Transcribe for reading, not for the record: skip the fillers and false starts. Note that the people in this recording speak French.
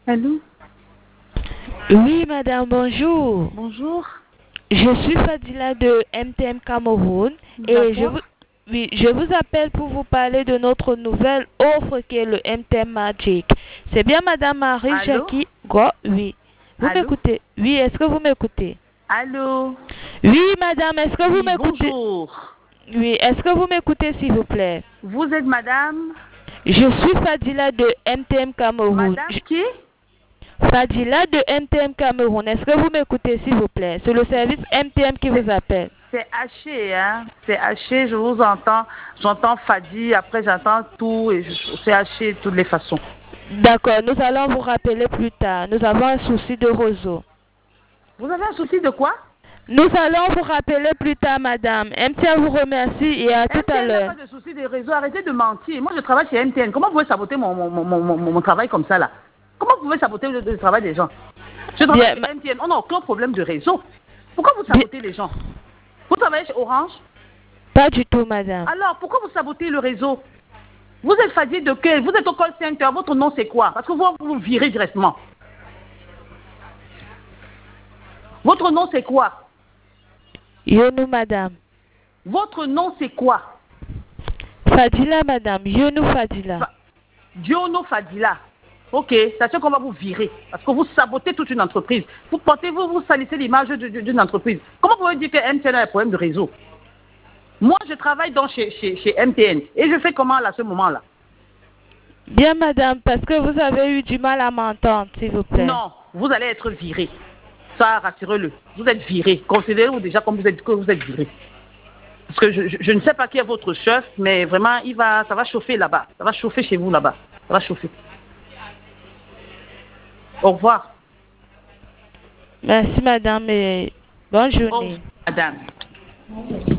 Allô? Oui, madame, bonjour. Bonjour. Je suis Fadila de MTM Cameroun et D'accord. oui, je vous appelle pour vous parler de notre nouvelle offre qui est le MTM Magic. C'est bien madame Marie Allô? Jackie Go? Oui. Vous Allô? m'écoutez? Oui, est-ce que vous m'écoutez? Allô? Oui, madame, est-ce que vous Oui, m'écoutez? bonjour. Oui, est-ce que vous m'écoutez s'il vous plaît? Vous êtes madame? Je suis Fadila de MTM Cameroun. Madame qui? Fadila de MTM Cameroun, est-ce que vous m'écoutez s'il vous plaît? C'est le service MTM qui C'est vous appelle. c'est haché, hein? C'est haché, je vous entends. J'entends Fadi, après j'entends tout et c'est haché de toutes les façons. D'accord, nous allons vous rappeler plus tard. Nous avons un souci de réseau. Vous avez un souci de quoi? Nous allons vous rappeler plus tard, madame. MTN vous remercie et à tout à MTN n'a l'heure. pas de souci de réseau. Arrêtez de mentir. Moi, je travaille chez MTN. Comment vous pouvez saboter mon travail comme ça, là? Comment vous pouvez saboter le travail des gens? Je travaille Bien, chez MTN. On n'a aucun problème de réseau. Pourquoi vous bien, sabotez les gens? Vous travaillez chez Orange? pas du tout, madame. Alors, pourquoi vous sabotez le réseau? Vous êtes fatigué de quel? Vous êtes au call center. Votre nom, c'est quoi? Parce que vous virez directement. Votre nom, c'est quoi? Yonou, madame. Votre nom, c'est quoi? Fadila, madame. Yonou Fadila. Diono Fadila. Ok, c'est sûr qu'on va vous virer. Parce que vous sabotez toute une entreprise. Vous salissez l'image d'une entreprise. Comment vous pouvez dire que MTN a un problème de réseau? Moi, je travaille chez MTN. Et je fais comment là, à ce moment-là? Bien, madame, parce que vous avez eu du mal à m'entendre, s'il vous plaît. Non, vous allez être viré. Ça, rassurez-le. Vous êtes viré. Considérez-vous déjà comme que vous êtes viré. Parce que je ne sais pas qui est votre chef, mais vraiment, ça va chauffer là-bas. Ça va chauffer chez vous là-bas. Ça va chauffer. Au revoir. Merci, madame, et bonne Au revoir, journée. madame.